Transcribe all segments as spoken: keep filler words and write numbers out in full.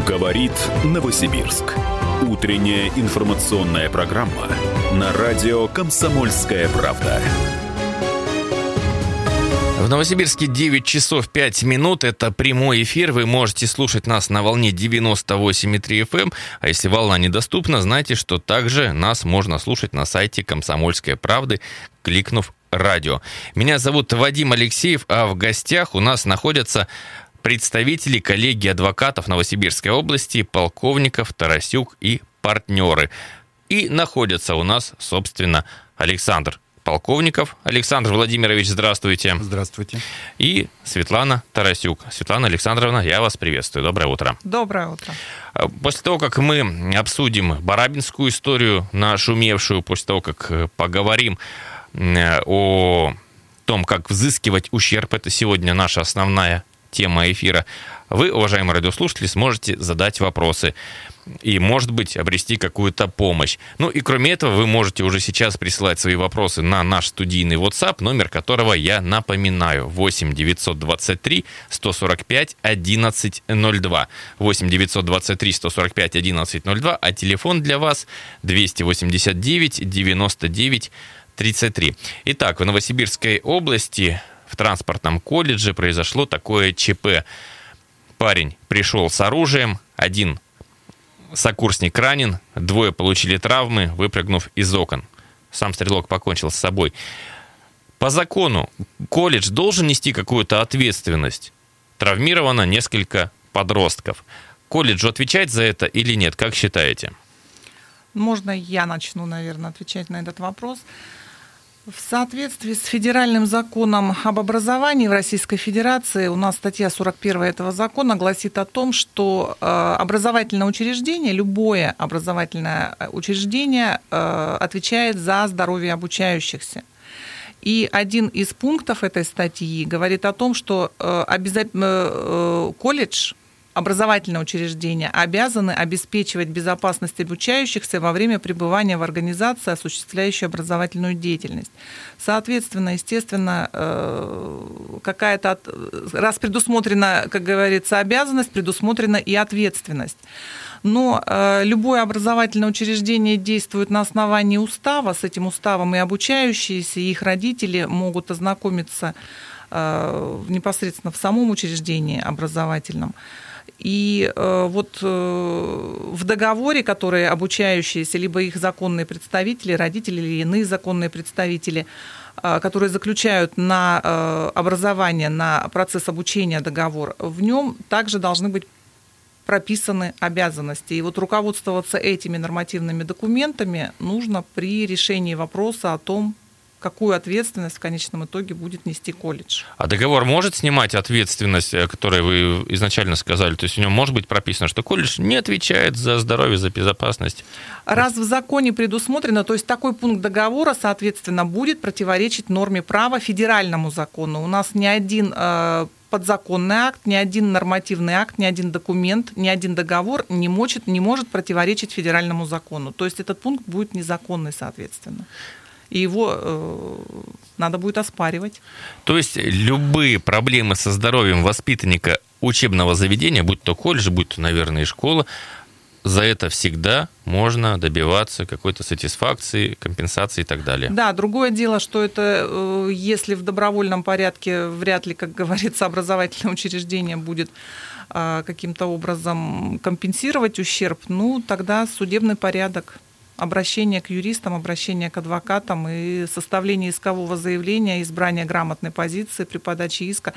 Говорит Новосибирск. Утренняя информационная программа на радио «Комсомольская правда». В Новосибирске девять часов пять минут. Это прямой эфир. Вы можете слушать нас на волне девяносто восемь и три эф эм. А если волна недоступна, знайте, что также нас можно слушать на сайте «Комсомольской правды», кликнув «Радио». Меня зовут Вадим Алексеев, а в гостях у нас находятся представители коллегии адвокатов Новосибирской области, Полковников, Тарасюк и партнеры. И находится у нас, собственно, Александр Полковников. Александр Владимирович, здравствуйте. Здравствуйте. И Светлана Тарасюк. Светлана Александровна, я вас приветствую. Доброе утро. Доброе утро. После того, как мы обсудим барабинскую историю, нашумевшую, после того, как поговорим о том, как взыскивать ущерб, это сегодня наша основная тема эфира, вы, уважаемые радиослушатели, сможете задать вопросы и, может быть, обрести какую-то помощь. Ну и кроме этого, вы можете уже сейчас присылать свои вопросы на наш студийный WhatsApp, номер которого я напоминаю: восемь девятьсот двадцать три сто сорок пять одиннадцать ноль два. восемь девятьсот двадцать три сто сорок пять одиннадцать ноль два, а телефон для вас двести восемьдесят девять девяносто девять тридцать три. Итак, в Новосибирской области в транспортном колледже произошло такое ЧП. Парень пришел с оружием, один сокурсник ранен, двое получили травмы, выпрыгнув из окон. Сам стрелок покончил с собой. По закону колледж должен нести какую-то ответственность. Травмировано несколько подростков. Колледжу отвечать за это или нет? Как считаете? Можно я начну, наверное, отвечать на этот вопрос. В соответствии с федеральным законом об образовании в Российской Федерации, у нас статья сорок один этого закона гласит о том, что образовательное учреждение, любое образовательное учреждение отвечает за здоровье обучающихся. И один из пунктов этой статьи говорит о том, что обязательно колледж, образовательные учреждения обязаны обеспечивать безопасность обучающихся во время пребывания в организации, осуществляющей образовательную деятельность. Соответственно, естественно, какая-то, раз предусмотрена, как говорится, обязанность, предусмотрена и ответственность. Но любое образовательное учреждение действует на основании устава. С этим уставом и обучающиеся, и их родители могут ознакомиться непосредственно в самом учреждении образовательном. И э, вот э, в договоре, который обучающиеся, либо их законные представители, родители или иные законные представители, э, которые заключают на э, образование, на процесс обучения договор, в нем также должны быть прописаны обязанности. И вот руководствоваться этими нормативными документами нужно при решении вопроса о том, какую ответственность в конечном итоге будет нести колледж. А договор может снимать ответственность, которую вы изначально сказали? То есть в нем может быть прописано, что колледж не отвечает за здоровье, за безопасность? Раз в законе предусмотрено, то есть такой пункт договора, соответственно, будет противоречить норме права, федеральному закону. У нас ни один э, подзаконный акт, ни один нормативный акт, ни один документ, ни один договор не может, не может противоречить федеральному закону. То есть этот пункт будет незаконный, соответственно. И его э, надо будет оспаривать. То есть любые проблемы со здоровьем воспитанника учебного заведения, будь то колледж, будь то, наверное, и школа, за это всегда можно добиваться какой-то сатисфакции, компенсации и так далее. Да, другое дело, что это, э, если в добровольном порядке, вряд ли, как говорится, образовательное учреждение будет э, каким-то образом компенсировать ущерб, ну, тогда судебный порядок. Обращение к юристам, обращение к адвокатам и составление искового заявления, избрание грамотной позиции при подаче иска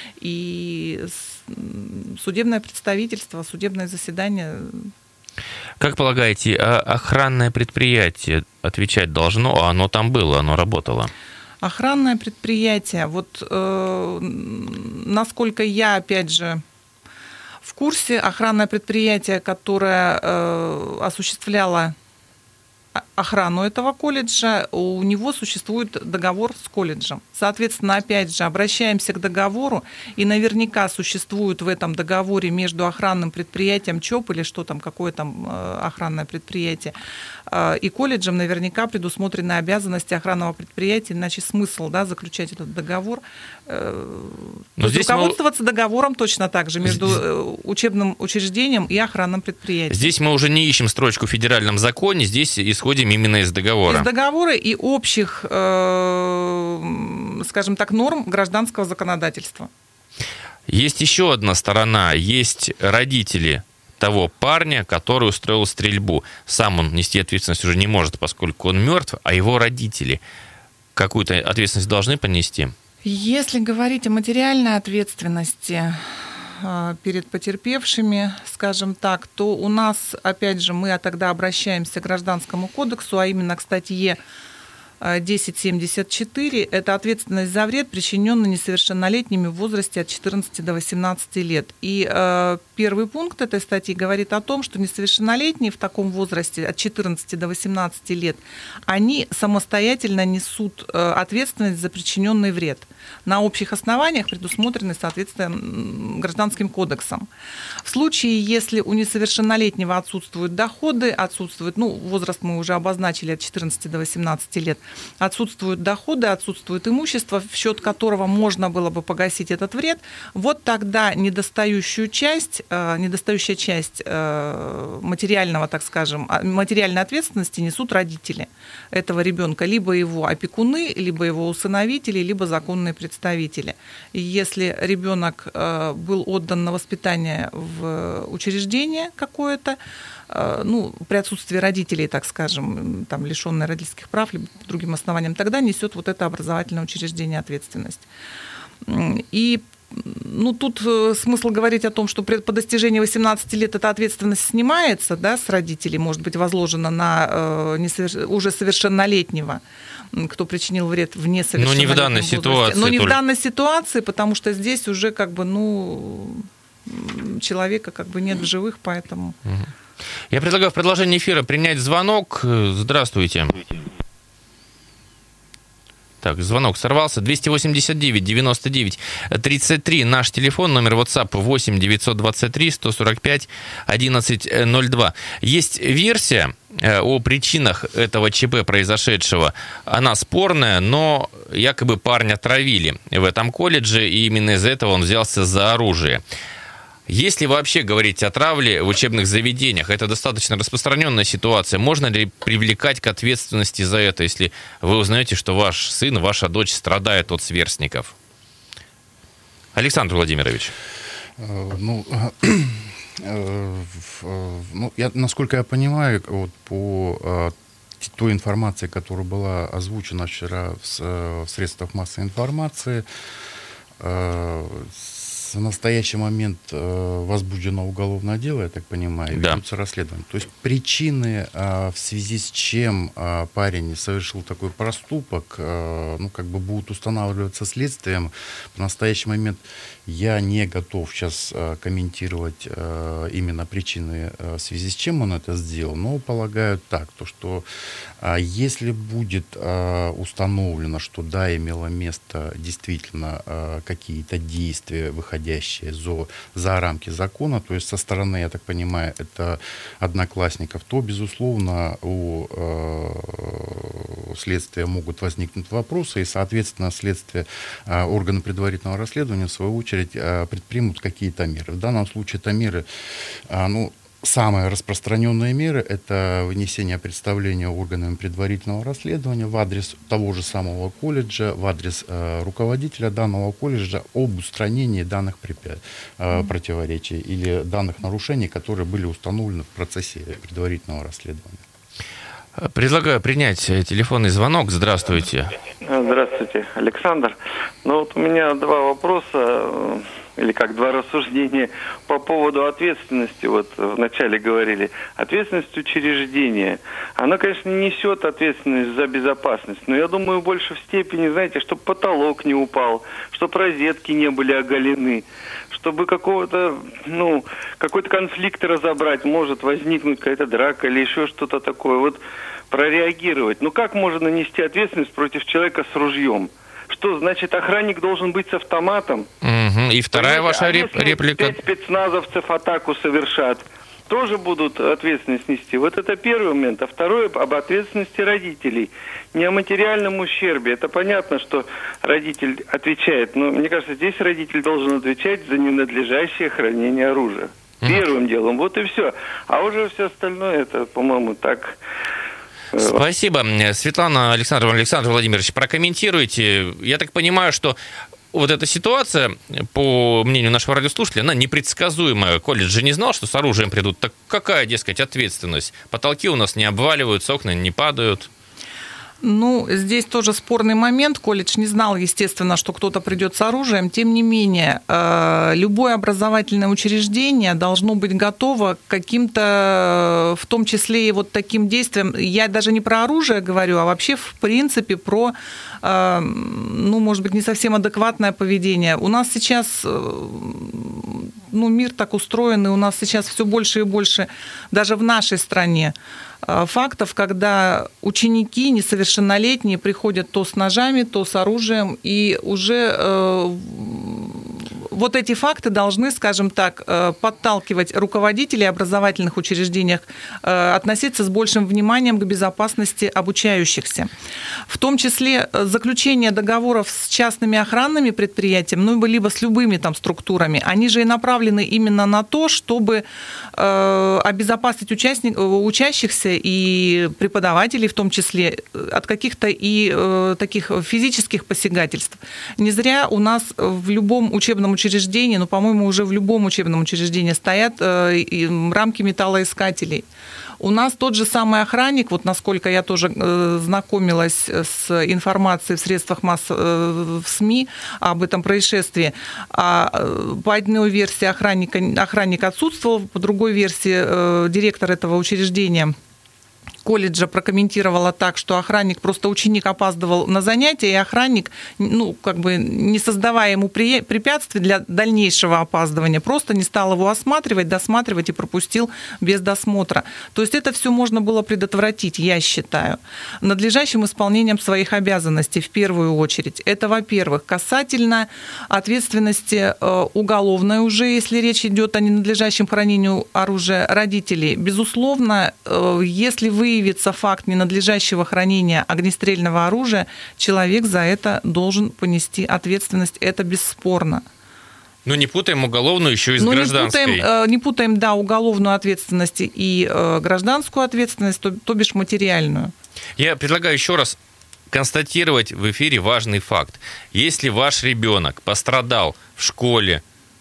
и судебное представительство, судебное заседание. Как полагаете, охранное предприятие отвечать должно, а оно там было, оно работало? Охранное предприятие, вот э, насколько я, опять же, в курсе, охранное предприятие, которое э, осуществляло охрану этого колледжа, у него существует договор с колледжем. Соответственно, опять же, обращаемся к договору, и наверняка существует в этом договоре между охранным предприятием ЧОП или что там, какое там охранное предприятие, и колледжем наверняка предусмотрены обязанности охранного предприятия, иначе смысл, да, заключать этот договор. Но здесь руководствоваться мы... договором точно так же между учебным учреждением и охранным предприятием. Здесь мы уже не ищем строчку в федеральном законе, здесь исходим именно из договора. Из договора и общих, э, скажем так, норм гражданского законодательства. Есть еще одна сторона, есть родители того парня, который устроил стрельбу. Сам он нести ответственность уже не может, поскольку он мертв, а его родители какую-то ответственность должны понести? Если говорить о материальной ответственности перед потерпевшими, скажем так, то у нас, опять же, мы тогда обращаемся к Гражданскому кодексу, а именно к статье десять семьдесят четыре, это ответственность за вред, причиненный несовершеннолетними в возрасте от четырнадцати до восемнадцати лет. И э, первый пункт этой статьи говорит о том, что несовершеннолетние в таком возрасте от четырнадцати до восемнадцати лет, они самостоятельно несут э, ответственность за причиненный вред на общих основаниях, предусмотренных, соответственно, Гражданским кодексом. В случае, если у несовершеннолетнего отсутствуют доходы, отсутствует, ну, возраст мы уже обозначили от четырнадцати до восемнадцати лет, отсутствуют доходы, отсутствует имущество, в счет которого можно было бы погасить этот вред, вот тогда недостающую часть, недостающая часть материального, так скажем, материальной ответственности несут родители этого ребенка, либо его опекуны, либо его усыновители, либо законные представители. И если ребенок был отдан на воспитание в учреждение какое-то, ну, при отсутствии родителей, так скажем, там, лишенные родительских прав, либо по другим основаниям, тогда несет вот это образовательное учреждение ответственность. И ну, тут смысл говорить о том, что по достижении восемнадцати лет эта ответственность снимается, да, с родителей, может быть, возложена на э, несоверш... уже совершеннолетнего, кто причинил вред в несовершеннолетнем возрасте. Но не в данной ситуации. Но не только... в данной ситуации, потому что здесь уже как бы, ну, человека как бы нет в живых, поэтому... Я предлагаю в продолжении эфира принять звонок. Здравствуйте. Так, звонок сорвался. двести восемьдесят девять девяносто девять тридцать три. Наш телефон, номер WhatsApp восемь девятьсот двадцать три сто сорок пять одиннадцать ноль два. Есть версия о причинах этого ЧП произошедшего. Она спорная, но якобы парня травили в этом колледже, и именно из-за этого он взялся за оружие. Если вообще говорить о травле в учебных заведениях, это достаточно распространенная ситуация. Можно ли привлекать к ответственности за это, если вы узнаете, что ваш сын, ваша дочь страдает от сверстников? Александр Владимирович. Ну, ну я, насколько я понимаю, вот по той информации, которая была озвучена вчера в, в средствах массовой информации, в настоящий момент э, возбуждено уголовное дело, я так понимаю, да. ведутся расследования. То есть причины, э, в связи с чем э, парень совершил такой проступок, э, ну, как бы будут устанавливаться следствием. В настоящий момент я не готов сейчас э, комментировать э, именно причины, э, в связи с чем он это сделал, но полагаю так, то, что э, если будет э, установлено, что да, имело место действительно э, какие-то действия, выходящие за, за рамки закона, то есть со стороны, я так понимаю, это одноклассников, то, безусловно, у э, следствия могут возникнуть вопросы, и, соответственно, следствие, э, органы предварительного расследования, в свою очередь, предпримут какие-то меры. В данном случае это меры, ну, самые распространенные меры – это вынесение представления органами предварительного расследования в адрес того же самого колледжа, в адрес э, руководителя данного колледжа об устранении данных препя... э, противоречий или данных нарушений, которые были установлены в процессе предварительного расследования. Предлагаю принять телефонный звонок. Здравствуйте. Здравствуйте, Александр. Ну вот у меня два вопроса, или как два рассуждения по поводу ответственности. Вот вначале говорили, ответственность учреждения. Она, конечно, не несет ответственность за безопасность, но я думаю, больше в степени, знаете, чтобы потолок не упал, чтобы розетки не были оголены, чтобы какого-то, ну, какой-то конфликт разобрать, может возникнуть какая-то драка или еще что-то такое. Вот прореагировать. Ну как можно нанести ответственность против человека с ружьем? Что, значит, охранник должен быть с автоматом? Угу. И вторая Понимаете? ваша а реп- если реплика? пять спецназовцев атаку совершат, тоже будут ответственность нести. Вот это первый момент. А второй об ответственности родителей. Не о материальном ущербе. Это понятно, что родитель отвечает. Но мне кажется, здесь родитель должен отвечать за ненадлежащее хранение оружия. Первым делом. Вот и все. А уже все остальное, это, по-моему, так... Спасибо. Светлана Александровна, Александр Владимирович, прокомментируйте. Я так понимаю, что вот эта ситуация, по мнению нашего радиослушателя, она непредсказуемая. Колледж же не знал, что с оружием придут. Так какая, дескать, ответственность? Потолки у нас не обваливаются, окна не падают. Ну, здесь тоже спорный момент. Колледж не знал, естественно, что кто-то придет с оружием. Тем не менее, любое образовательное учреждение должно быть готово к каким-то, в том числе и вот таким действиям. Я даже не про оружие говорю, а вообще, в принципе, про, ну, может быть, не совсем адекватное поведение. У нас сейчас, ну, мир так устроен, и у нас сейчас все больше и больше, даже в нашей стране, фактов, когда ученики несовершеннолетние приходят то с ножами, то с оружием, и уже э, вот эти факты должны, скажем так, э, подталкивать руководителей образовательных учреждений э, относиться с большим вниманием к безопасности обучающихся. В том числе заключение договоров с частными охранными предприятиями, ну, либо с любыми там структурами, они же и направлены именно на то, чтобы э, обезопасить участник, учащихся и преподавателей в том числе от каких-то и э, таких физических посягательств. Не зря у нас в любом учебном учреждении, ну, по-моему, уже в любом учебном учреждении стоят э, и рамки металлоискателей. У нас тот же самый охранник, вот насколько я тоже э, знакомилась с информацией в средствах массовой, э, в СМИ об этом происшествии, а, по одной версии охранника, охранник отсутствовал, по другой версии э, директор этого учреждения колледжа прокомментировала так, что охранник, просто ученик опаздывал на занятия, и охранник, ну, как бы не создавая ему препятствий для дальнейшего опаздывания, просто не стал его осматривать, досматривать и пропустил без досмотра. То есть это все можно было предотвратить, я считаю, надлежащим исполнением своих обязанностей в первую очередь. Это, во-первых. Касательно ответственности уголовной уже, если речь идет о ненадлежащем хранению оружия родителей, безусловно, если вы выявится факт ненадлежащего хранения огнестрельного оружия, человек за это должен понести ответственность. Это бесспорно. Ну, не путаем уголовную еще и с ну, гражданской. Не путаем, не путаем, да, уголовную ответственность и гражданскую ответственность, то, то бишь материальную. Я предлагаю еще раз констатировать в эфире важный факт. Если ваш ребенок пострадал в школе,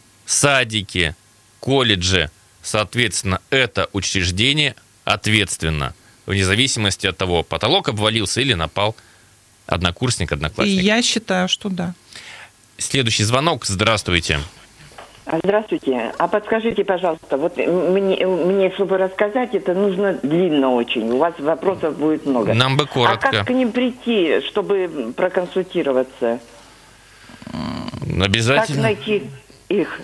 садике, колледже, соответственно, это учреждение ответственно, вне зависимости от того, потолок обвалился или напал однокурсник, одноклассник. И я считаю, что да. Следующий звонок. Здравствуйте. Здравствуйте. А подскажите, пожалуйста, вот мне, мне, чтобы рассказать, это нужно длинно очень. У вас вопросов будет много. Нам бы коротко. А как к ним прийти, чтобы проконсультироваться? Обязательно. Как найти их?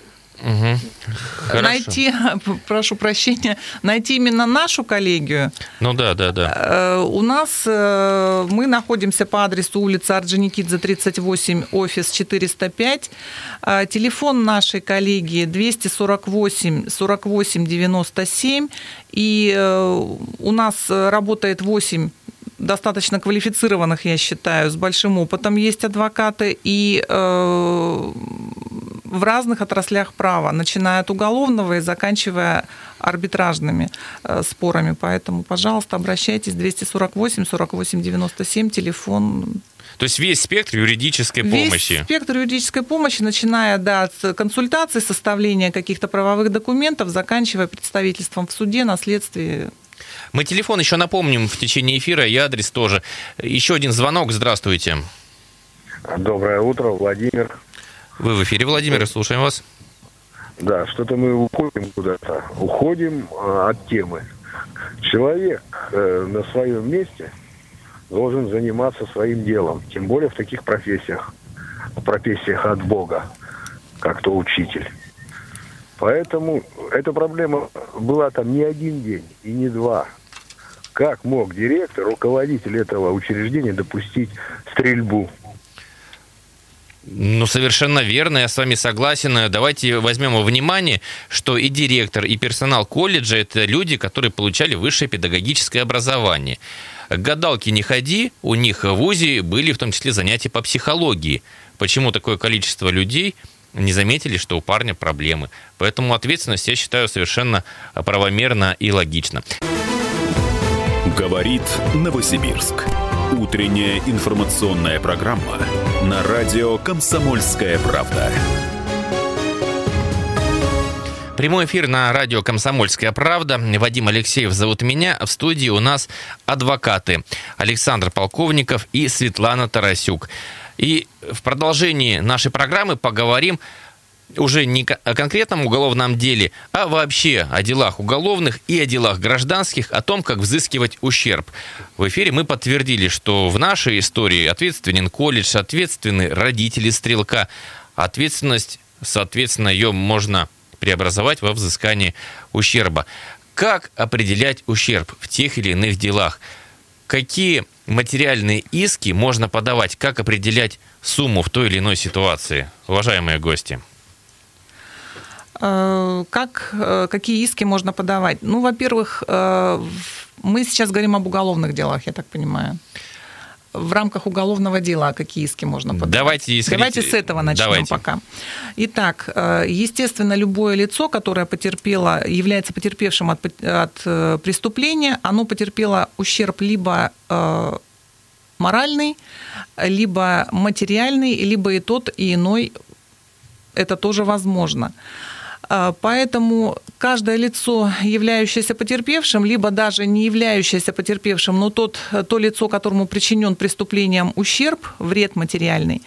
Угу. Найти, прошу прощения, найти именно нашу коллегию. Ну да, да, да. У нас, мы находимся по адресу улица Орджоникидзе, тридцать восемь, офис четыреста пять. Телефон нашей коллегии двести сорок восемь сорок восемь девяносто семь. И у нас работает восемь достаточно квалифицированных, я считаю, с большим опытом есть адвокаты, и э, в разных отраслях права, начиная от уголовного и заканчивая арбитражными э, спорами. Поэтому, пожалуйста, обращайтесь, двести сорок восемь сорок восемь девяносто семь, телефон. То есть весь спектр юридической весь помощи. Весь спектр юридической помощи, начиная да, от консультаций, составления каких-то правовых документов, заканчивая представительством в суде, на следствии. Мы телефон еще напомним в течение эфира и адрес тоже. Еще один звонок. Здравствуйте. Доброе утро, Владимир. Вы в эфире, Владимир, слушаем вас. Да, что-то мы уходим куда-то. Уходим э, от темы. Человек э, на своем месте должен заниматься своим делом. Тем более в таких профессиях. В профессиях от Бога, как то учитель. Поэтому эта проблема была там не один день и не два. Как мог директор, руководитель этого учреждения допустить стрельбу? Ну, совершенно верно, я с вами согласен. Давайте возьмем во внимание, что и директор, и персонал колледжа – это люди, которые получали высшее педагогическое образование. К гадалке не ходи, у них в вузе были в том числе занятия по психологии. Почему такое количество людей не заметили, что у парня проблемы? Поэтому ответственность, я считаю, совершенно правомерна и логична. Говорит Новосибирск. Утренняя информационная программа на радио «Комсомольская правда». Прямой эфир на радио «Комсомольская правда». Вадим Алексеев зовут меня. В студии у нас адвокаты Александр Полковников и Светлана Тарасюк. И в продолжении нашей программы поговорим уже не о конкретном уголовном деле, а вообще о делах уголовных и о делах гражданских, о том, как взыскивать ущерб. В эфире мы подтвердили, что в нашей истории ответственен колледж, ответственны родители стрелка. Ответственность, соответственно, ее можно преобразовать во взыскание ущерба. Как определять ущерб в тех или иных делах? Какие материальные иски можно подавать? Как определять сумму в той или иной ситуации? Уважаемые гости. Как, какие иски можно подавать? Ну, во-первых, мы сейчас говорим об уголовных делах, я так понимаю. В рамках уголовного дела какие иски можно подавать? Давайте, исходить... Давайте с этого начнем Давайте. пока. Итак, естественно, любое лицо, которое потерпело, является потерпевшим от, от преступления, оно потерпело ущерб либо моральный, либо материальный, либо и тот, и иной. Это тоже возможно. Поэтому каждое лицо, являющееся потерпевшим, либо даже не являющееся потерпевшим, но тот, то лицо, которому причинен преступлением ущерб, вред материальный,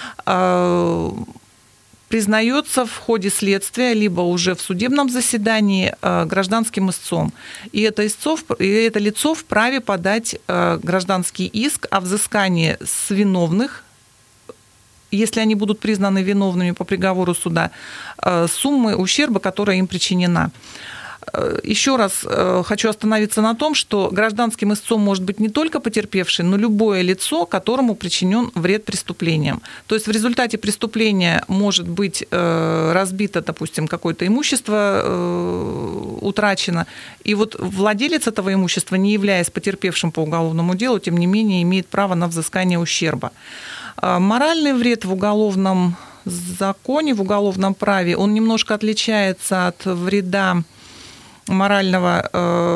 признается в ходе следствия, либо уже в судебном заседании гражданским истцом. И это, истцов, и это лицо вправе подать гражданский иск о взыскании с виновных, если они будут признаны виновными по приговору суда, суммы ущерба, которая им причинена. Еще раз хочу остановиться на том, что гражданским истцом может быть не только потерпевший, но любое лицо, которому причинен вред преступлением. То есть в результате преступления может быть разбито, допустим, какое-то имущество утрачено, и вот владелец этого имущества, не являясь потерпевшим по уголовному делу, тем не менее имеет право на взыскание ущерба. Моральный вред в уголовном законе, в уголовном праве, он немножко отличается от вреда морального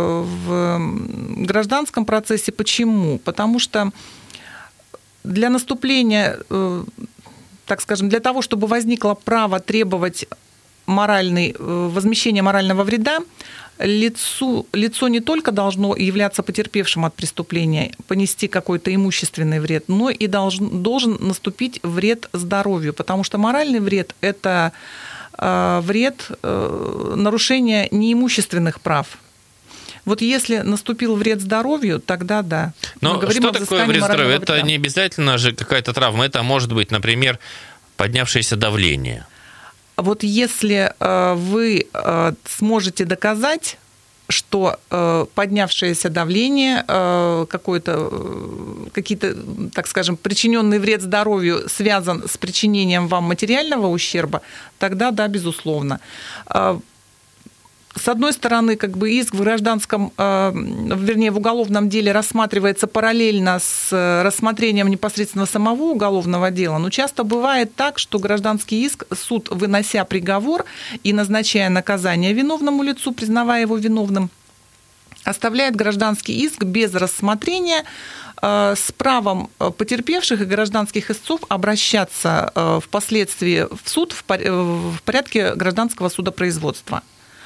в гражданском процессе. Почему? Потому что для наступления, так скажем, для того, чтобы возникло право требовать моральный, возмещения морального вреда, лицу, лицо не только должно являться потерпевшим от преступления, понести какой-то имущественный вред, но и должен, должен наступить вред здоровью, потому что моральный вред – это э, вред э, нарушения неимущественных прав. Вот если наступил вред здоровью, тогда да. Но что такое вред здоровью? Это вреда. Не обязательно же какая-то травма, это может быть, например, поднявшееся давление. Вот если э, вы э, сможете доказать, что э, поднявшееся давление, э, какое-то, э, какие-то, так скажем, причиненный вред здоровью связан с причинением вам материального ущерба, тогда да, безусловно. Э, С одной стороны, как бы иск в гражданском, вернее, в уголовном деле рассматривается параллельно с рассмотрением непосредственно самого уголовного дела, но часто бывает так, что гражданский иск, суд, вынося приговор и назначая наказание виновному лицу, признавая его виновным, оставляет гражданский иск без рассмотрения с правом потерпевших и гражданских истцов обращаться впоследствии в суд в порядке гражданского судопроизводства.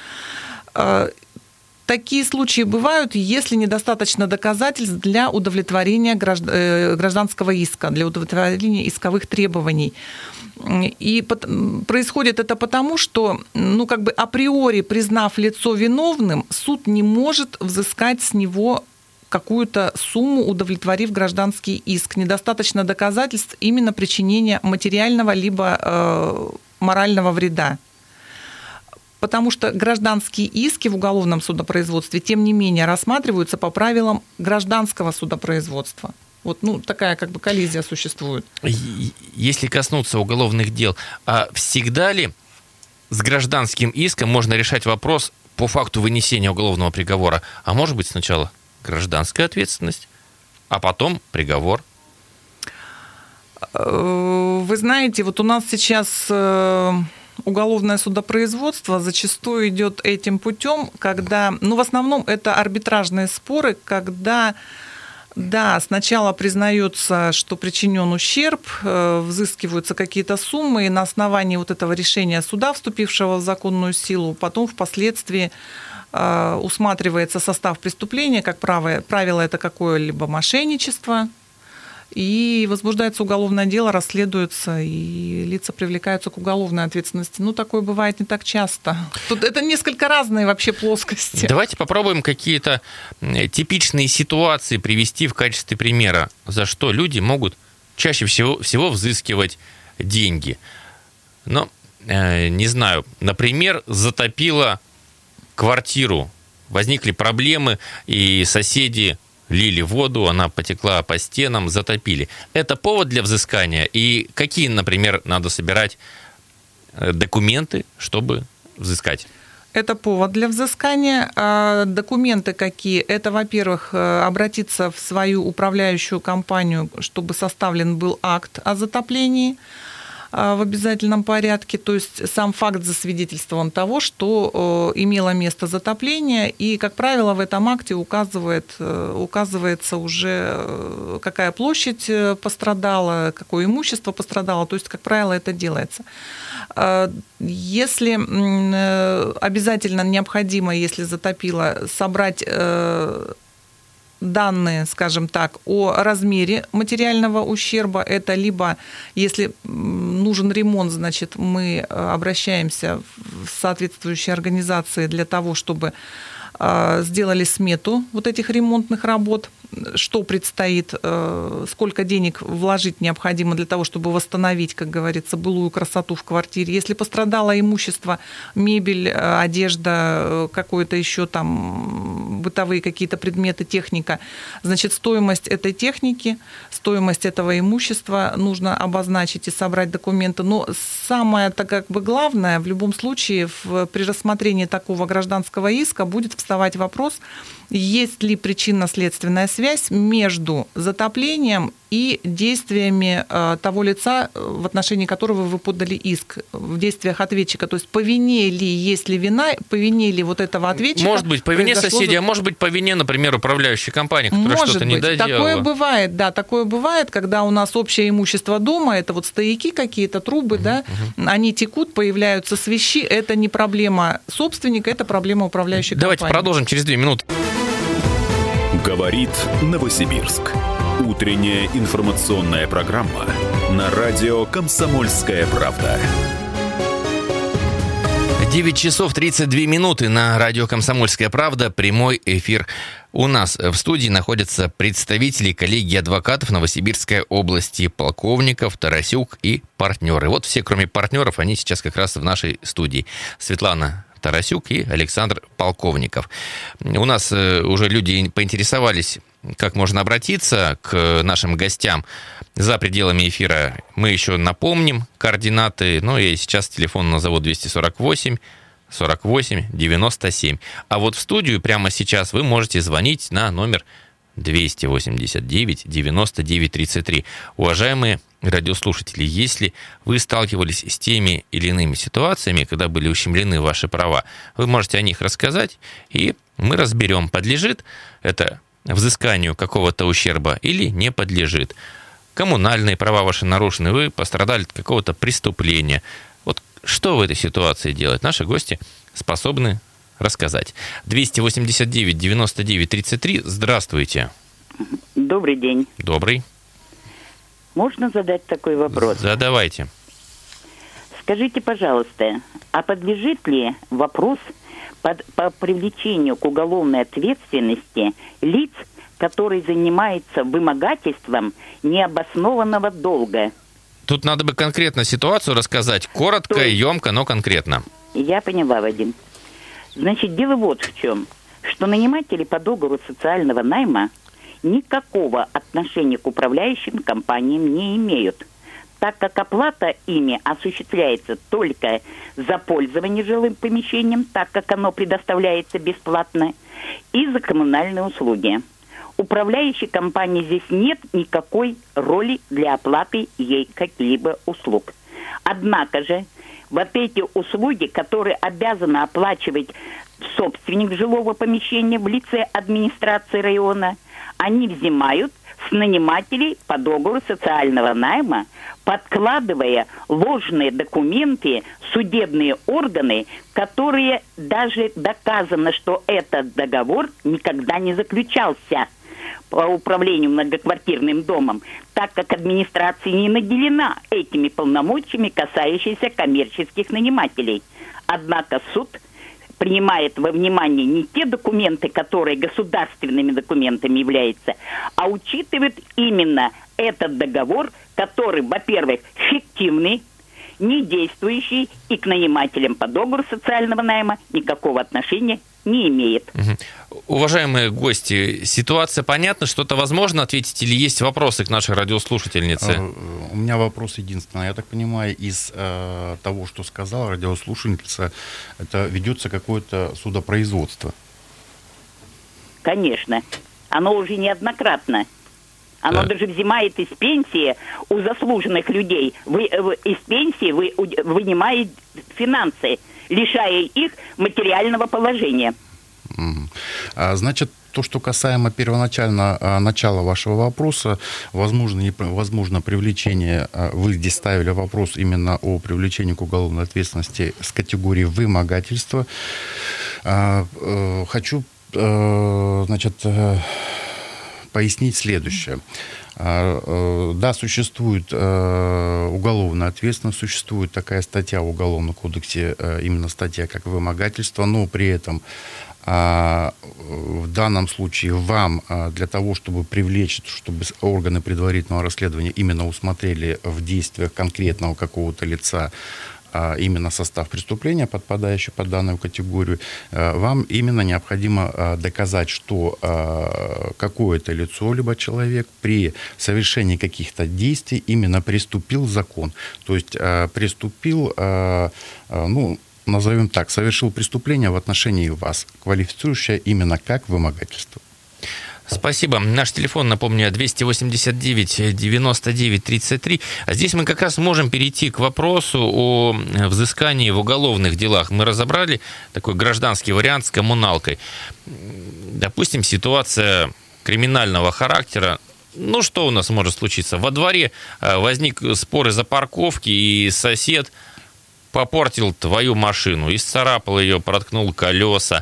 Такие случаи бывают, если недостаточно доказательств для удовлетворения гражданского иска, для удовлетворения исковых требований. И происходит это потому, что, ну, как бы априори признав лицо виновным, суд не может взыскать с него какую-то сумму, удовлетворив гражданский иск. Недостаточно доказательств именно причинения материального либо э, морального вреда. потому что гражданские иски в уголовном судопроизводстве, тем не менее, рассматриваются по правилам гражданского судопроизводства. Вот, ну, такая как бы коллизия существует. Если коснуться уголовных дел, а всегда ли с гражданским иском можно решать вопрос по факту вынесения уголовного приговора? А может быть, сначала гражданская ответственность, а потом приговор? Вы знаете, вот у нас сейчас уголовное судопроизводство зачастую идет этим путем, когда, ну, в основном это арбитражные споры, когда, да, сначала признается, что причинен ущерб, взыскиваются какие-то суммы, и на основании вот этого решения суда, вступившего в законную силу, потом впоследствии усматривается состав преступления, как правило, это какое-либо мошенничество, и возбуждается уголовное дело, расследуется, и лица привлекаются к уголовной ответственности. Ну, такое бывает не так часто. Тут это несколько разные вообще плоскости. Давайте попробуем какие-то типичные ситуации привести в качестве примера, за что люди могут чаще всего, всего взыскивать деньги. Ну, э, не знаю, например, затопило квартиру, возникли проблемы, и соседи лили воду, она потекла по стенам, затопили. Это повод для взыскания? И какие, например, надо собирать документы, чтобы взыскать? Это повод для взыскания. Документы какие? Это, во-первых, обратиться в свою управляющую компанию, чтобы составлен был акт о затоплении в обязательном порядке, то есть сам факт засвидетельствован того, что имело место затопление, и, как правило, в этом акте указывает, указывается уже, какая площадь пострадала, какое имущество пострадало, то есть, как правило, это делается. Если обязательно необходимо, если затопило, собрать данные, скажем так, о размере материального ущерба. Это либо, если нужен ремонт, значит, мы обращаемся в соответствующие организации для того, чтобы сделали смету вот этих ремонтных работ, что предстоит, сколько денег вложить необходимо для того, чтобы восстановить, как говорится, былую красоту в квартире. Если пострадало имущество, мебель, одежда, какое-то еще там бытовые какие-то предметы, техника, значит, стоимость этой техники, стоимость этого имущества нужно обозначить и собрать документы. Но самое-то как бы главное, в любом случае, в, при рассмотрении такого гражданского иска будет вставать вопрос, есть ли причинно-следственная связь между затоплением и действиями того лица, в отношении которого вы подали иск, в действиях ответчика. То есть по вине ли, есть ли вина, по вине ли вот этого ответчика. Может быть, по вине соседей, за... а может быть, по вине, например, управляющей компании, которая может что-то быть. не доделала. Такое бывает, да, такое бывает, когда у нас общее имущество дома, это вот стояки какие-то, трубы, uh-huh, да, uh-huh. они текут, появляются свищи, это не проблема собственника, это проблема управляющей Давайте компании. Давайте продолжим через две минуты. Говорит Новосибирск. Утренняя информационная программа на радио «Комсомольская правда». девять часов тридцать две минуты на радио «Комсомольская правда». Прямой эфир. У нас в студии находятся представители коллегии адвокатов Новосибирской области, полковников Тарасюк и партнеры. Вот все, кроме партнеров, они сейчас как раз в нашей студии. Светлана Тарасюк и Александр Полковников. У нас уже люди поинтересовались, как можно обратиться к нашим гостям за пределами эфира. Мы еще напомним координаты. Ну, я сейчас телефон назову двести сорок восемь сорок восемь девяносто семь. А вот в студию прямо сейчас вы можете звонить на номер двести восемьдесят девять девяносто девять тридцать три. Уважаемые радиослушатели, если вы сталкивались с теми или иными ситуациями, когда были ущемлены ваши права, вы можете о них рассказать, и мы разберем, подлежит это взысканию какого-то ущерба или не подлежит. Коммунальные права ваши нарушены, вы пострадали от какого-то преступления. Вот что в этой ситуации делать? Наши гости способны рассказать. двести восемьдесят девять девяносто девять тридцать три. Здравствуйте. Добрый день. Добрый. Можно задать такой вопрос? Задавайте. Скажите, пожалуйста, а подлежит ли вопрос под, по привлечению к уголовной ответственности лиц, которые занимаются вымогательством необоснованного долга? Тут надо бы конкретно ситуацию рассказать. Коротко, То... емко, но конкретно. Я поняла, Вадим. Значит, дело вот в чем. Что наниматели по договору социального найма никакого отношения к управляющим компаниям не имеют, так как оплата ими осуществляется только за пользование жилым помещением, так как оно предоставляется бесплатно, и за коммунальные услуги. Управляющей компании здесь нет никакой роли для оплаты ей каких-либо услуг. Однако же, вот эти услуги, которые обязаны оплачивать собственник жилого помещения в лице администрации района, они взимают с нанимателей по договору социального найма, подкладывая ложные документы в судебные органы, которые даже доказано, что этот договор никогда не заключался по управлению многоквартирным домом, так как администрация не наделена этими полномочиями, касающимися коммерческих нанимателей. Однако суд принимает во внимание не те документы, которые государственными документами являются, а учитывает именно этот договор, который, во-первых, фиктивный, недействующий и к нанимателям по договору социального найма никакого отношения не имеет. Угу. Уважаемые гости, ситуация понятна? Что-то возможно ответить или есть вопросы к нашей радиослушательнице? У меня вопрос единственный. Я так понимаю, из э, того, что сказала радиослушательница, это ведется какое-то судопроизводство? Конечно. Оно уже неоднократно. Оно да. даже взимает из пенсии у заслуженных людей. Вы, вы из пенсии вы вынимаете финансы, лишая их материального положения. А, значит, то, что касаемо первоначально а, начала вашего вопроса, возможно, не, возможно привлечение, а, вы здесь ставили вопрос именно о привлечении к уголовной ответственности с категории вымогательства. А, а, хочу, а, значит, а, пояснить следующее. Да, существует уголовная ответственность, существует такая статья в Уголовном кодексе, именно статья как вымогательство, но при этом в данном случае вам для того, чтобы привлечь, чтобы органы предварительного расследования именно усмотрели в действиях конкретного какого-то лица именно состав преступления, подпадающий под данную категорию, вам именно необходимо доказать, что какое-то лицо, либо человек при совершении каких-то действий именно приступил закон. То есть приступил, ну, назовем так, совершил преступление в отношении вас, квалифицирующее именно как вымогательство. Спасибо. Наш телефон, напомню, двести восемьдесят девять девяносто девять тридцать три. А здесь мы как раз можем перейти к вопросу о взыскании в уголовных делах. Мы разобрали такой гражданский вариант с коммуналкой. Допустим, ситуация криминального характера. Ну, что у нас может случиться? Во дворе возник спор из-за парковки, и сосед попортил твою машину, исцарапал ее, проткнул колеса.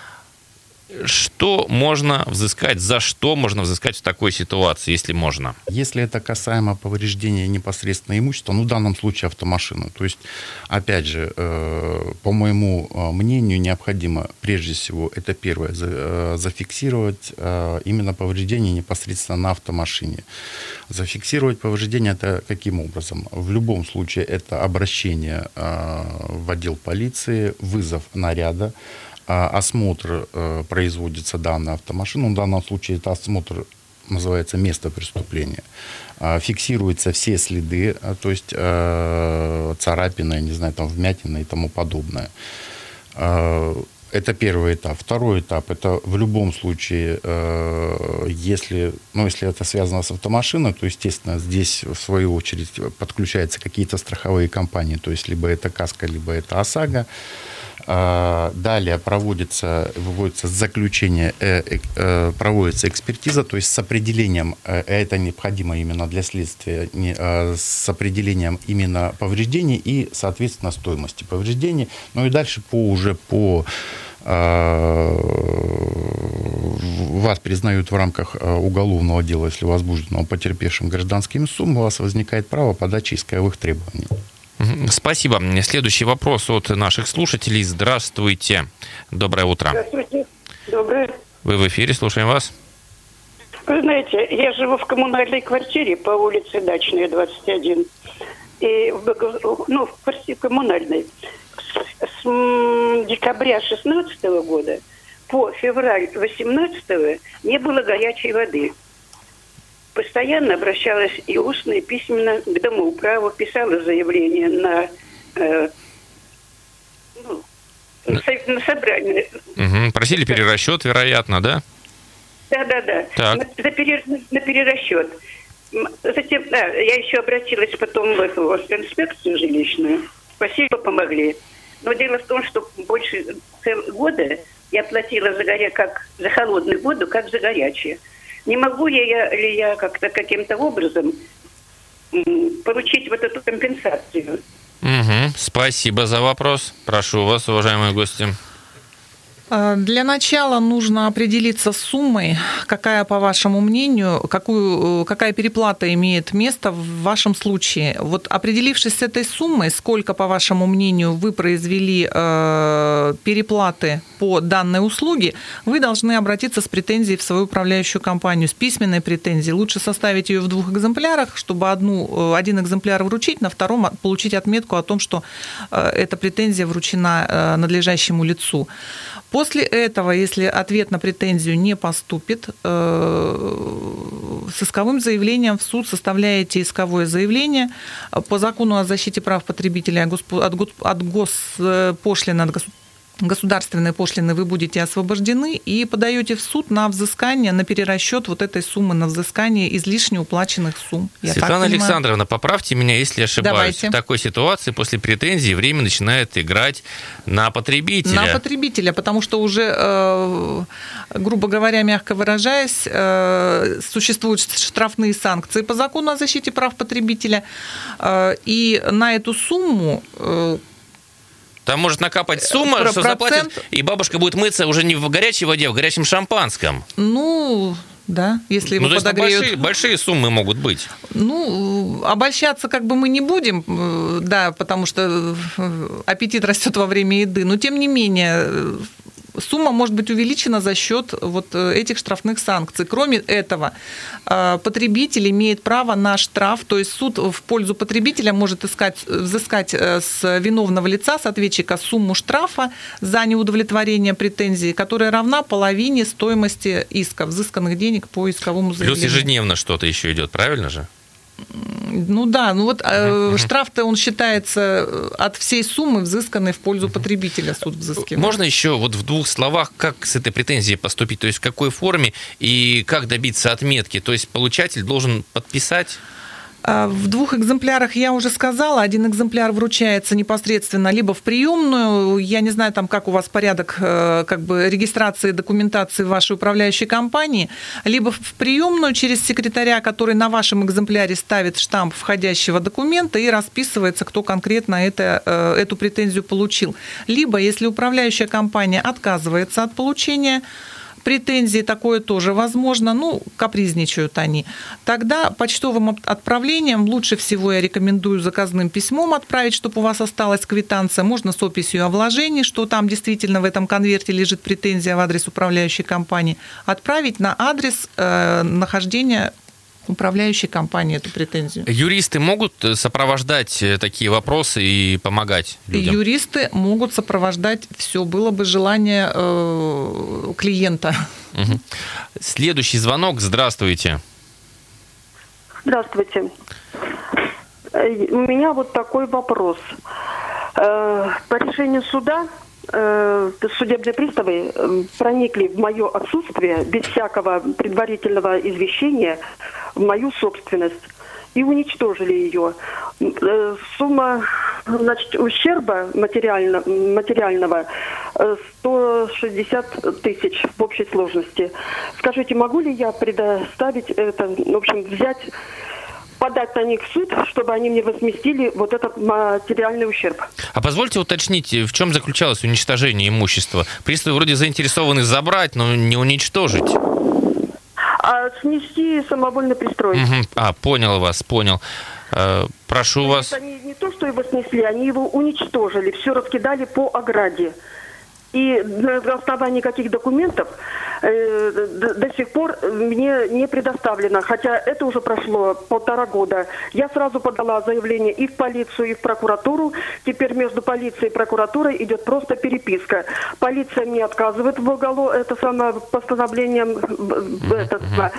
Что можно взыскать, за что можно взыскать в такой ситуации, если можно? Если это касаемо повреждения непосредственно имущества, ну, в данном случае автомашины. То есть, опять же, э, по моему мнению, необходимо, прежде всего, это первое, за, э, зафиксировать э, именно повреждения непосредственно на автомашине. Зафиксировать повреждения это каким образом? В любом случае, это обращение э, в отдел полиции, вызов наряда, осмотр э, производится данной автомашины. В данном случае это осмотр называется место преступления. Э, фиксируются все следы, э, то есть э, царапины, не знаю, там вмятины и тому подобное. Э, это первый этап. Второй этап это в любом случае, э, если, ну, если это связано с автомашиной, то, естественно, здесь в свою очередь подключаются какие-то страховые компании, то есть либо это КАСКО, либо это ОСАГО. Далее проводится, выводится заключение, проводится экспертиза, то есть с определением, это необходимо именно для следствия, с определением именно повреждений и, соответственно, стоимости повреждений. Ну и дальше по, уже по вас признают в рамках уголовного дела, если возбужденного потерпевшим гражданским судом, у вас возникает право подачи исковых требований. Спасибо. Следующий вопрос от наших слушателей. Здравствуйте. Доброе утро. Здравствуйте. Доброе. Вы в эфире, слушаем вас. Вы знаете, я живу в коммунальной квартире по улице Дачная, двадцать один. И, ну, в квартире коммунальной. с, с декабря шестнадцатого года по февраль восемнадцатого не было горячей воды. Постоянно обращалась и устно, и письменно к домоуправу, писала заявление на, э, ну, на, на собрание. Угу. Просили перерасчет, вероятно, да? Да-да-да, на, на, пере, на перерасчет. Затем, да, я еще обратилась потом в эту инспекцию жилищную. Спасибо, помогли. Но дело в том, что больше целого года я платила за, горя... как за холодную воду, как за горячую. Не могу ли я, ли я как-то каким-то образом м, получить вот эту компенсацию? Угу. Спасибо за вопрос. Прошу вас, уважаемые гости. Для начала нужно определиться с суммой, какая, по вашему мнению, какую, какая переплата имеет место в вашем случае. Вот определившись с этой суммой, сколько, по вашему мнению, вы произвели э, переплаты по данной услуге, вы должны обратиться с претензией в свою управляющую компанию, с письменной претензией. Лучше составить ее в двух экземплярах, чтобы одну, один экземпляр вручить, на втором получить отметку о том, что э, эта претензия вручена э, надлежащему лицу. После этого, если ответ на претензию не поступит, с исковым заявлением в суд составляете исковое заявление по закону о защите прав потребителей от госпошлины, от государственной пошлины вы будете освобождены и подаете в суд на взыскание, на перерасчет вот этой суммы, на взыскание излишне уплаченных сумм. Я Светлана Александровна, поправьте меня, если я ошибаюсь. Давайте. В такой ситуации после претензии время начинает играть на потребителя. На потребителя, потому что уже, э, грубо говоря, мягко выражаясь, э, существуют штрафные санкции по закону о защите прав потребителя, э, и на эту сумму э, там может накапать сумма, Про- что процент... заплатит, и бабушка будет мыться уже не в горячей воде, а в горячем шампанском. Ну, да, если его ну, то есть подогреют. Большие, большие суммы могут быть. Ну, обольщаться как бы мы не будем, да, потому что аппетит растет во время еды, но тем не менее сумма может быть увеличена за счет вот этих штрафных санкций. Кроме этого, потребитель имеет право на штраф, то есть суд в пользу потребителя может искать, взыскать с виновного лица, с ответчика, сумму штрафа за неудовлетворение претензии, которая равна половине стоимости иска, взысканных денег по исковому заявлению. Плюс ежедневно что-то еще идет, правильно же? Ну да, ну вот uh-huh. штраф-то он считается от всей суммы, взысканной в пользу потребителя, суд взыскивает. Можно еще вот в двух словах, как с этой претензией поступить, то есть в какой форме и как добиться отметки? То есть получатель должен подписать? В двух экземплярах я уже сказала. Один экземпляр вручается непосредственно либо в приемную. Я не знаю, там, как у вас порядок как бы, регистрации документации в вашей управляющей компании. Либо в приемную через секретаря, который на вашем экземпляре ставит штамп входящего документа и расписывается, кто конкретно это, эту претензию получил. Либо, если управляющая компания отказывается от получения претензии, такое тоже возможно, ну, капризничают они. Тогда почтовым отправлением лучше всего я рекомендую заказным письмом отправить, чтобы у вас осталась квитанция. Можно с описью о вложении, что там действительно в этом конверте лежит претензия в адрес управляющей компании. Отправить на адрес э, нахождения управляющей компании эту претензию. Юристы могут сопровождать такие вопросы и помогать людям? Юристы могут сопровождать все. Было бы желание э, клиента. Угу. Следующий звонок. Здравствуйте. Здравствуйте. У меня вот такой вопрос. По решению суда судебные приставы проникли в мое отсутствие без всякого предварительного извещения в мою собственность и уничтожили ее. Сумма, значит, ущерба материально, материального сто шестьдесят тысяч в общей сложности. Скажите, могу ли я предоставить это, в общем, взять, подать на них в суд, чтобы они мне возместили вот этот материальный ущерб? А позвольте уточнить, в чем заключалось уничтожение имущества? Приставы вроде заинтересованы забрать, но не уничтожить. А снести самовольный пристрой. Угу. А, понял вас, понял. Э, прошу то вас. Они не то, что его снесли, они его уничтожили, все раскидали по ограде. И на основании каких документов э, до, до сих пор мне не предоставлено, хотя это уже прошло полтора года. Я сразу подала заявление и в полицию, и в прокуратуру. Теперь между полицией и прокуратурой идет просто переписка. Полиция мне отказывает в уголо, это самое постановлением, mm-hmm. этот,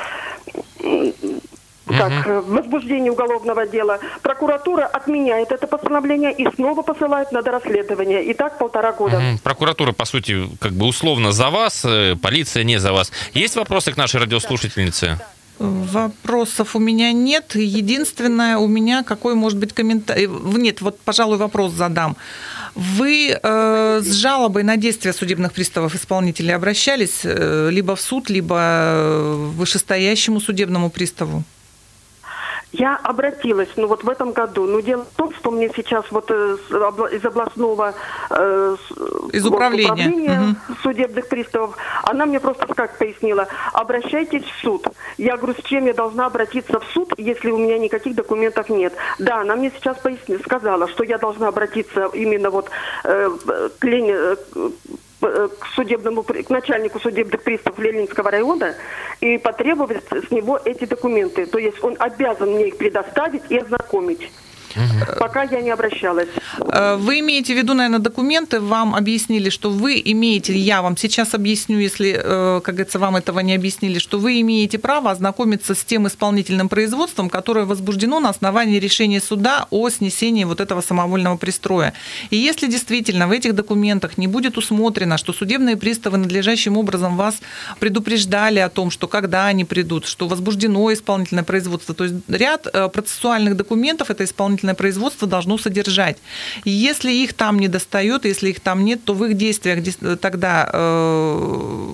как возбуждение уголовного дела. Прокуратура отменяет это постановление и снова посылает на дорасследование. И так полтора года. Угу. Прокуратура, по сути, как бы условно за вас, полиция не за вас. Есть вопросы к нашей радиослушательнице? Вопросов у меня нет. Единственное, у меня какой может быть комментарий... Нет, вот, пожалуй, вопрос задам. Вы э, с жалобой на действия судебных приставов исполнителей обращались э, либо в суд, либо вышестоящему судебному приставу? Я обратилась, ну вот в этом году. Но дело в том, что мне сейчас вот э, из областного э, из управления, управления угу. судебных приставов, она мне просто как пояснила: обращайтесь в суд. Я говорю, с чем я должна обратиться в суд, если у меня никаких документов нет? Да, она мне сейчас пояснила, сказала, что я должна обратиться именно вот э, к Лене, к судебному, к начальнику судебных приставов Ленинского района и потребовать с него эти документы. То есть он обязан мне их предоставить и ознакомить. Угу. Пока я не обращалась. Вы имеете в виду, наверное, документы, вам объяснили, что вы имеете, я вам сейчас объясню, если, как говорится, вам этого не объяснили, что вы имеете право ознакомиться с тем исполнительным производством, которое возбуждено на основании решения суда о снесении вот этого самовольного пристроя. И если действительно в этих документах не будет усмотрено, что судебные приставы надлежащим образом вас предупреждали о том, что когда они придут, что возбуждено исполнительное производство, то есть ряд процессуальных документов это исполнительное производство должно содержать. И если их там не достает, если их там нет, то в их действиях тогда э,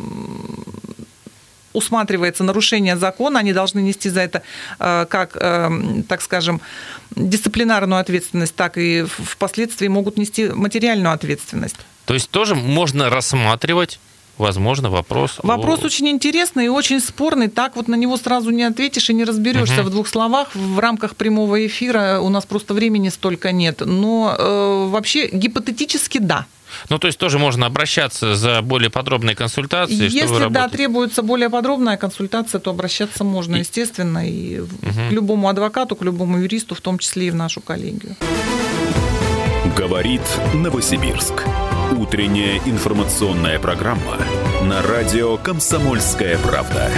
усматривается нарушение закона, они должны нести за это э, как, э, так скажем, дисциплинарную ответственность, так и впоследствии могут нести материальную ответственность. То есть тоже можно рассматривать, возможно, вопрос... Вопрос о... очень интересный и очень спорный. Так вот на него сразу не ответишь и не разберешься угу. в двух словах. В рамках прямого эфира у нас просто времени столько нет. Но э, вообще гипотетически да. Ну, то есть тоже можно обращаться за более подробной консультацией? Если, чтобы да, работать... требуется более подробная консультация, то обращаться можно, и... естественно, и угу. к любому адвокату, к любому юристу, в том числе и в нашу коллегию. Говорит Новосибирск. Утренняя информационная программа на радио «Комсомольская правда».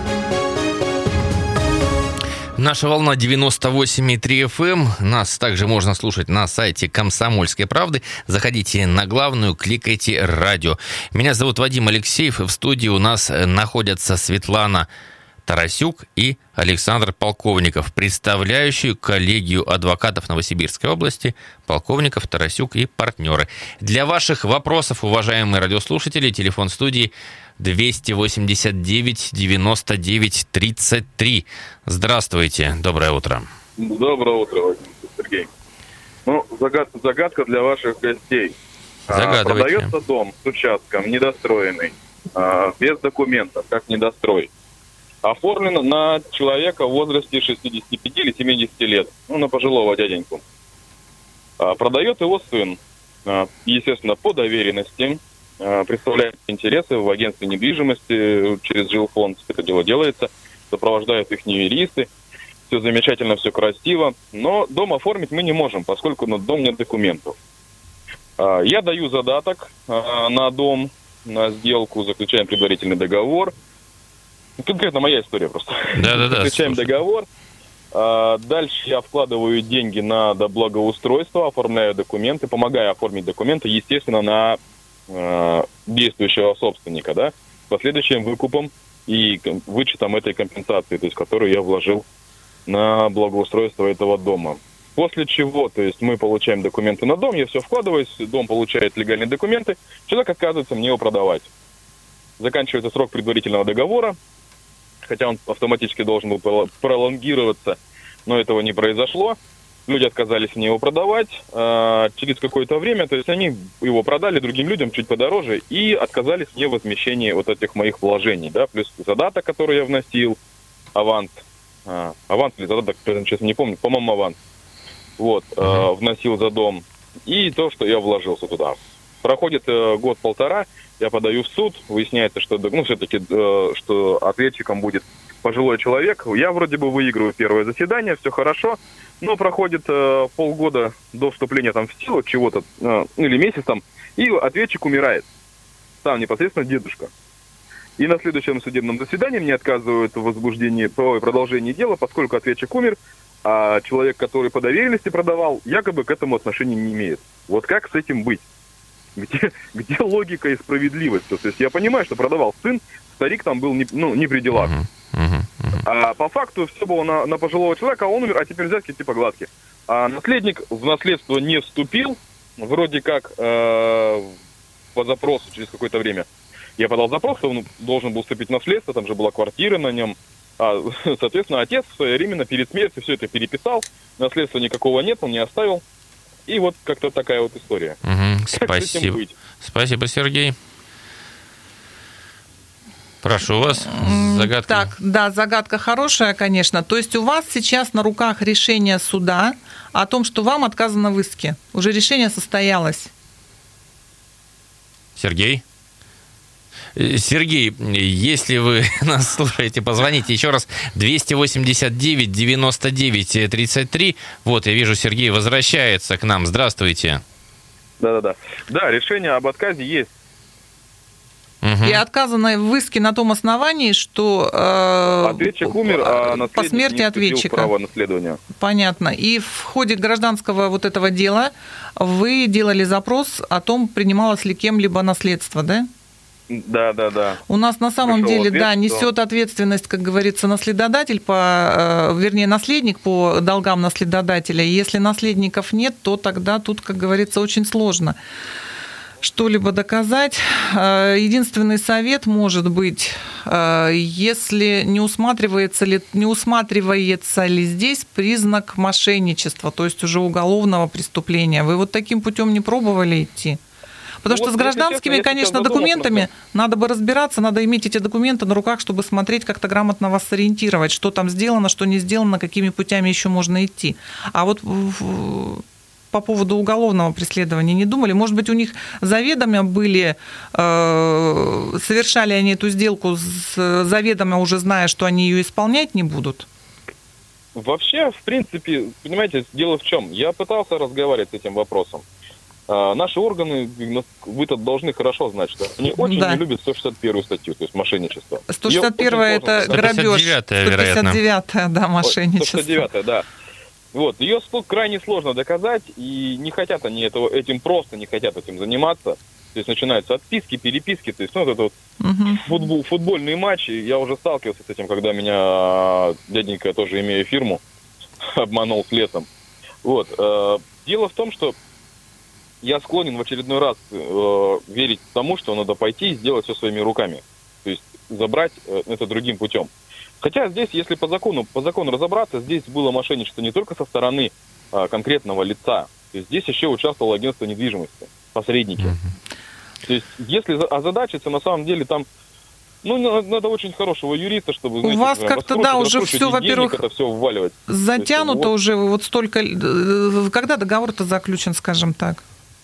Наша волна девяносто восемь и три эф эм. Нас также можно слушать на сайте «Комсомольской правды». Заходите на главную, кликайте «Радио». Меня зовут Вадим Алексеев. В студии у нас находятся Светлана Тарасюк и Александр Полковников, представляющие коллегию адвокатов Новосибирской области, Полковников, Тарасюк и партнеры. Для ваших вопросов, уважаемые радиослушатели, телефон студии двести восемьдесят девять девяносто девять тридцать три. Здравствуйте, доброе утро. Доброе утро, Вадим, Сергей. Ну, загадка, загадка для ваших гостей. Загадывайте. Продается дом с участком недостроенный, без документов, как недострой. Оформлено на человека в возрасте шестидесяти пяти или семидесяти лет, ну, на пожилого дяденьку. А, продает его сын, а, естественно, по доверенности, а, представляет интересы в агентстве недвижимости, через жилфонд это дело делается, сопровождают их юристы, все замечательно, все красиво, но дом оформить мы не можем, поскольку на дом нет документов. А, я даю задаток а, на дом, на сделку, заключаем предварительный договор. Конкретно моя история просто. Да-да-да. Заключаем договор. А, дальше я вкладываю деньги на благоустройство, оформляю документы, помогаю оформить документы, естественно, на а, действующего собственника, да, с последующим выкупом и вычетом этой компенсации, то есть, которую я вложил на благоустройство этого дома. После чего, то есть, мы получаем документы на дом, я все вкладываюсь, дом получает легальные документы, человек отказывается мне его продавать. Заканчивается срок предварительного договора, хотя он автоматически должен был пролонгироваться, но этого не произошло. Люди отказались мне его продавать. А через какое-то время, то есть они его продали другим людям чуть подороже и отказались мне в возмещении вот этих моих вложений, да, плюс задаток, который я вносил, аванс, а, аванс или задаток, честно не помню, по-моему, аванс, вот, uh-huh. а, вносил за дом, и то, что я вложился туда. Проходит э, год-полтора, я подаю в суд, выясняется, что, ну, все-таки, э, что ответчиком будет пожилой человек. Я вроде бы выигрываю первое заседание, все хорошо, но проходит э, полгода до вступления там в силу чего-то, э, или месяц там, и ответчик умирает. Сам непосредственно дедушка. И на следующем судебном заседании мне отказывают в возбуждении по продолжении дела, поскольку ответчик умер, а человек, который по доверенности продавал, якобы к этому отношения не имеет. Вот как с этим быть? Где, где логика и справедливость? То есть я понимаю, что продавал сын, старик там был не, ну, не при делах. Uh-huh, uh-huh, uh-huh. А по факту все было на, на пожилого человека, а он умер, а теперь взятки типа гладкие. А наследник в наследство не вступил, вроде как э, по запросу через какое-то время. Я подал запрос, он должен был вступить в наследство, там же была квартира на нем. А, соответственно, отец своевременно перед смертью все это переписал, наследства никакого нет, он не оставил. И вот как-то такая вот история. Угу, спасибо. Спасибо, Сергей. Прошу вас, загадка. Так, да, загадка хорошая, конечно. То есть у вас сейчас на руках решение суда о том, что вам отказано в иске. Уже решение состоялось. Сергей? Сергей, если вы нас слушаете, позвоните еще раз. двести восемьдесят девять девяносто девять тридцать три. Вот, я вижу, Сергей возвращается к нам. Здравствуйте. Да-да-да. Да, решение об отказе есть. Угу. И отказано в иске на том основании, что э, ответчик умер, а наследник по смерти не ответчика. Право наследования. Понятно. И в ходе гражданского вот этого дела вы делали запрос о том, принималось ли кем-либо наследство, да? Да, да, да. У нас на самом Пришел деле, ответ, да, несет что... ответственность, как говорится, наследодатель, по, вернее, наследник по долгам наследодателя. Если наследников нет, то тогда тут, как говорится, очень сложно что-либо доказать. Единственный совет может быть, если не усматривается ли, не усматривается ли здесь признак мошенничества, то есть уже уголовного преступления. Вы вот таким путем не пробовали идти? Потому ну, что вот, с гражданскими, честно, конечно, документами надо бы разбираться, надо иметь эти документы на руках, чтобы смотреть, как-то грамотно вас сориентировать, что там сделано, что не сделано, какими путями еще можно идти. А вот по поводу уголовного преследования не думали? Может быть, у них заведомо были, э, совершали они эту сделку с, заведомо уже зная, что они ее исполнять не будут? Вообще, в принципе, понимаете, дело в чем? Я пытался разговаривать с этим вопросом. Наши органы, вы-то должны хорошо знать, что они очень да. не любят сто шестьдесят первую статью, то есть мошенничество. сто шестьдесят первая это грабеж. сто пятьдесят девятая, да, мошенничество. сто пятьдесят девятая, да. Вот, ее крайне сложно доказать, и не хотят они этого, этим просто не хотят этим заниматься. То есть начинаются отписки, переписки, то есть ну, вот это вот угу. футбол, футбольные матчи. Я уже сталкивался с этим, когда меня дяденька, тоже имея фирму, обманул с лесом. Вот. Дело в том, что я склонен в очередной раз э, верить тому, что надо пойти и сделать все своими руками. То есть забрать э, это другим путем. Хотя здесь, если по закону, по закону разобраться, здесь было мошенничество не только со стороны э, конкретного лица. То есть здесь еще участвовало агентство недвижимости, посредники. Mm-hmm. То есть если озадачиться, на самом деле там, ну, надо очень хорошего юриста, чтобы, знаете, у вас как-то, да, уже все, во-первых, это все вваливать. Затянуто есть, вот... уже вот столько... Когда договор-то заключен, скажем так?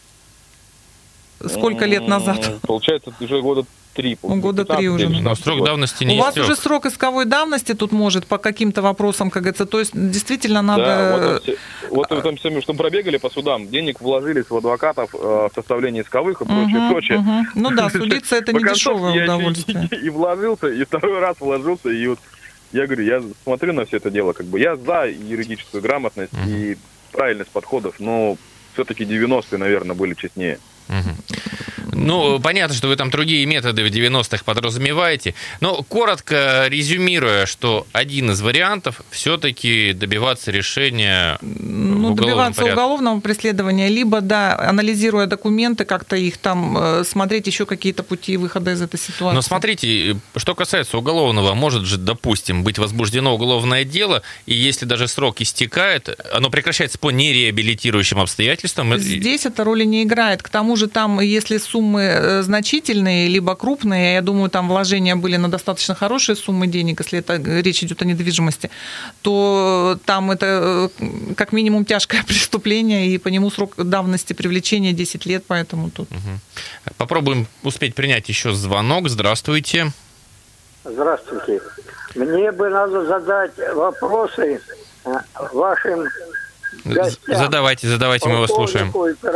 Сколько лет назад? Получается, уже года три. Года три уже. Но срок давности не У вас уже срок исковой давности тут может по каким-то вопросам, как говорится. То есть действительно надо... Да, вот в этом всем, что пробегали по судам, денег вложились в адвокатов в составление исковых и прочее, угу, прочее. Угу. Ну да, судиться это не дешевое удовольствие. И вложился, и второй раз вложился, и вот я говорю, я смотрю на все это дело, как бы я за юридическую грамотность угу. и правильность подходов, но все-таки девяностые, наверное, были честнее. Угу. Ну, понятно, что вы там другие методы в девяностых подразумеваете, но коротко резюмируя, что один из вариантов все-таки добиваться решения ну, в уголовном добиваться порядке. Уголовного преследования, либо, да, анализируя документы, как-то их там, смотреть еще какие-то пути выхода из этой ситуации. Но смотрите, что касается уголовного, может же, допустим, быть возбуждено уголовное дело, и если даже срок истекает, оно прекращается по нереабилитирующим обстоятельствам. Здесь эта роли не играет. К тому же там, если сумма суммы значительные, либо крупные, я думаю, там вложения были на достаточно хорошие суммы денег, если это речь идет о недвижимости, то там это как минимум тяжкое преступление, и по нему срок давности привлечения десять лет, поэтому тут... Угу. Попробуем успеть принять еще звонок. Здравствуйте. Здравствуйте. Мне бы надо задать вопросы вашим гостям. Задавайте, задавайте, мы вас слушаем.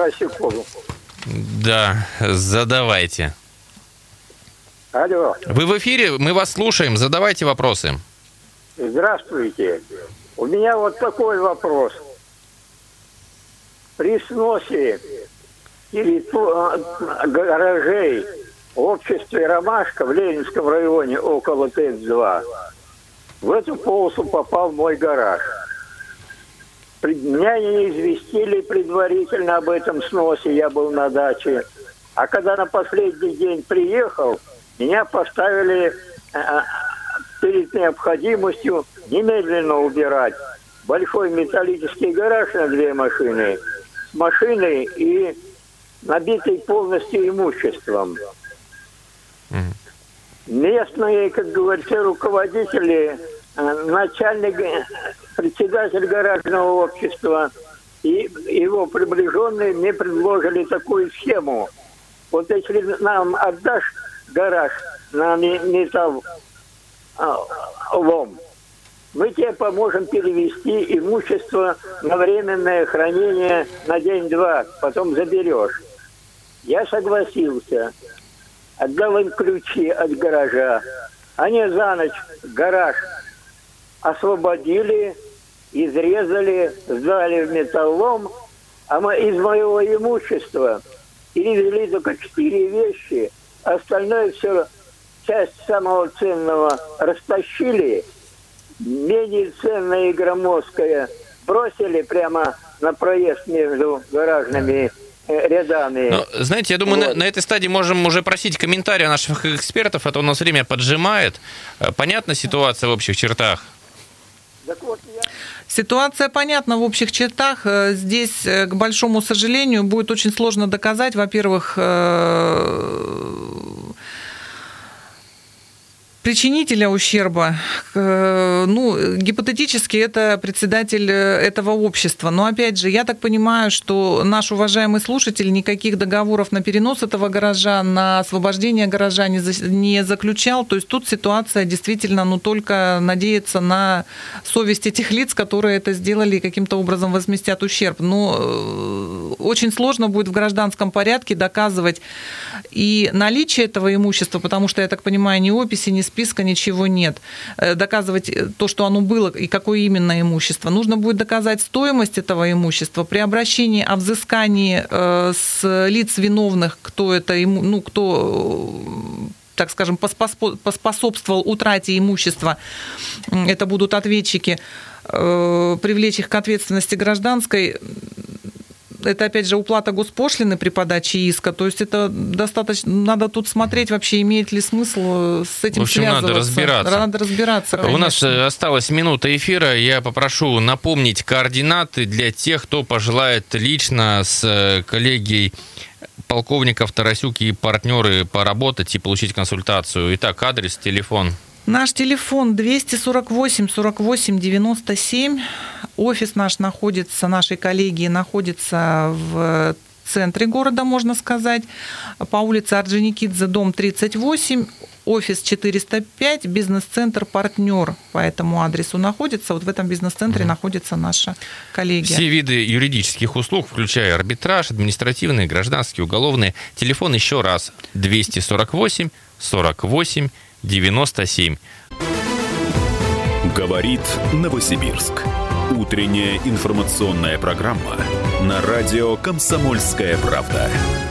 Да, задавайте. Алло. Вы в эфире, мы вас слушаем, задавайте вопросы. Здравствуйте. У меня вот такой вопрос. При сносе гаражей в обществе «Ромашка» в Ленинском районе около ТЭЦ-два в эту полосу попал мой гараж. Меня не известили предварительно об этом сносе, я был на даче. А когда на последний день приехал, меня поставили а, перед необходимостью немедленно убирать большой металлический гараж на две машины, с машиной и набитый полностью имуществом. Местные, как говорится, руководители, начальник, председатель гаражного общества и его приближенные мне предложили такую схему. Вот если нам отдашь гараж на металлолом, мы тебе поможем перевести имущество на временное хранение на день-два, потом заберешь. Я согласился. Отдал им ключи от гаража. Они за ночь гараж освободили, изрезали, сдали в металлолом, а мы из моего имущества перевели только четыре вещи, остальное все, часть самого ценного растащили, менее ценное и громоздкое бросили прямо на проезд между гаражными рядами. Но, знаете, я думаю, вот. на, на этой стадии можем уже просить комментарии наших экспертов, а то у нас время поджимает. Понятна ситуация в общих чертах? Так вот, я... Ситуация понятна в общих чертах. Здесь, к большому сожалению, будет очень сложно доказать, во-первых, причинителя ущерба. Ну, гипотетически это председатель этого общества. Но, опять же, я так понимаю, что наш уважаемый слушатель никаких договоров на перенос этого гаража, на освобождение гаража не, за, не заключал. То есть тут ситуация действительно, ну, только надеяться на совесть этих лиц, которые это сделали и каким-то образом возместят ущерб. Но очень сложно будет в гражданском порядке доказывать и наличие этого имущества, потому что, я так понимаю, ни описи, ни списка, ничего нет. Доказывать то, что оно было и какое именно имущество. Нужно будет доказать стоимость этого имущества. При обращении о взыскании с лиц виновных, кто это, ну, кто, так скажем, поспособствовал утрате имущества, это будут ответчики, привлечь их к ответственности гражданской. Это, опять же, уплата госпошлины при подаче иска. То есть это достаточно... Надо тут смотреть вообще, имеет ли смысл с этим связываться. В общем, связываться. надо разбираться. Надо разбираться, конечно. У нас осталась минута эфира. Я попрошу напомнить координаты для тех, кто пожелает лично с коллегией полковников Тарасюк и партнеры поработать и получить консультацию. Итак, адрес, телефон. Наш телефон двести сорок восемь сорок восемь девяносто семь. Офис наш находится, нашей коллегии находится в центре города, можно сказать, по улице Орджоникидзе, дом тридцать восемь, офис четыреста пять, бизнес-центр «Партнер» по этому адресу находится. Вот в этом бизнес-центре mm-hmm. находится наша коллегия. Все виды юридических услуг, включая арбитраж, административные, гражданские, уголовные. Телефон еще раз двести сорок восемь сорок восемь девяносто семь. Говорит Новосибирск. Утренняя информационная программа на радио «Комсомольская правда».